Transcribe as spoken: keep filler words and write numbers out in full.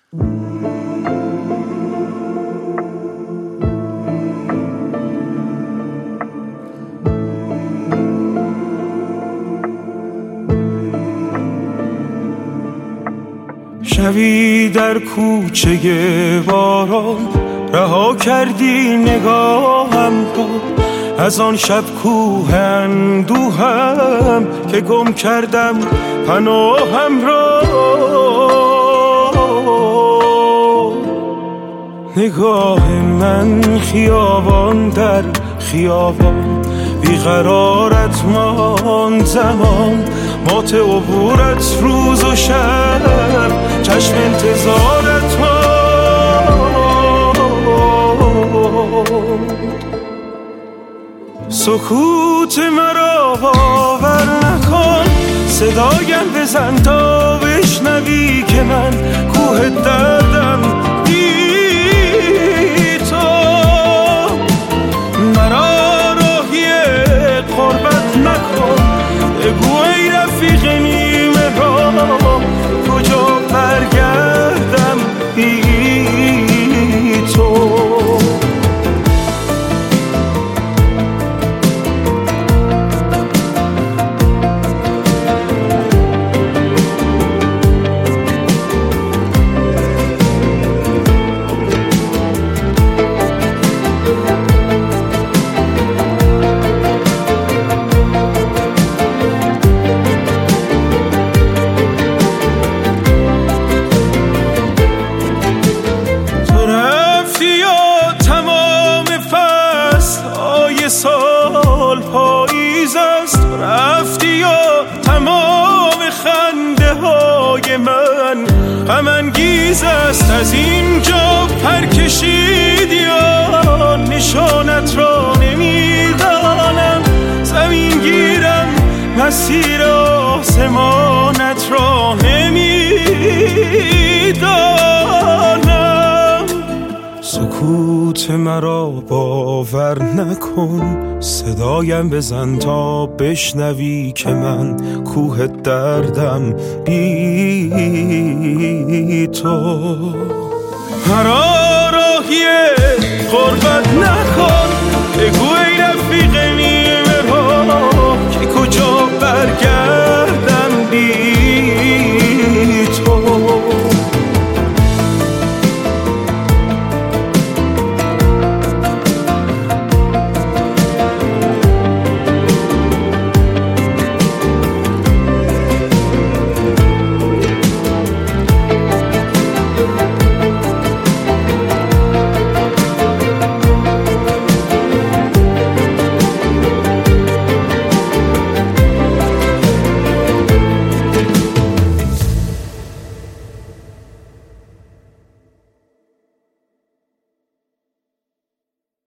شبی در کوچه باران رها کردی نگاهم را، از آن شب کوه اندوهم که گم کردم پناهم را. نگاه من خیابان در خیابان، بیقرارت ماند زمان، مات عبورت روز و شب، چشم انتظارت ماند. سکوت مرا باور نکن، صدایم بزن تا بشنوی که من کوه دردم بی تو. مرا راهی قربت نکن، بگو ای رفیق نیمه راه، کجا برگردم بی تو. سال پاییز است، رفتی یا تمام خنده های من غم انگیز است. از اینجا پر کشیدی یا نشانت را نمیدانم، زمین گیرم مسیر آسمانت را نمیدانم. سکوت مرا باور نکن، صدایم بزن تا بشنوی که من کوه دردم بی تو. مرا راهی قربت نکن،